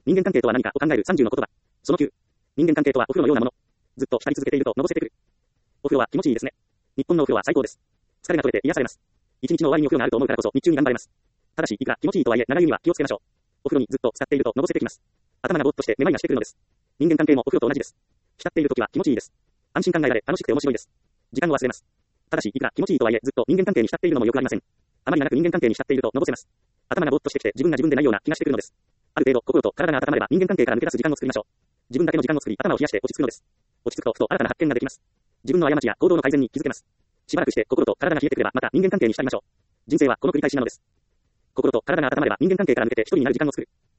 人間関係とは何かを考える30の言葉。その9。人間関係とはお風呂のようなもの。ずっと浸り続けているとのぼせてくる。お風呂は気持ちいいですね。日本のお風呂は最高です。疲れが取れて癒されます。一日の終わりにお風呂があると思うからこそ日中に頑張れます。ただし、いくら気持ちいいとはいえ、長湯には気をつけましょう。お風呂にずっと浸っているとのぼせてきます。頭がぼーっとしてめまいがしてくるのです。人間関係もお風呂と同じです。浸っているときは気持ちいいです。安心感が得られ楽しくて面白いです。時間を忘れます。ただし、いくら気持ちいいとはいえ、ずっと人間関係に浸っているのもよくありません。あまり長く人間関係に浸っているとのぼせます。頭がぼーっとしてきて自分が自分でないような気がしてくるのです。ある程度、心と体が温まれば人間関係から抜け出す時間を作りましょう。自分だけの時間を作り、頭を冷やして落ち着くのです。落ち着くと、ふと新たな発見ができます。自分の過ちや行動の改善に気づけます。しばらくして心と体が冷えてくれば、また人間関係に浸りましょう。人生はこの繰り返しなのです。心と体が温まれば人間関係から抜けて一人になる時間を作る。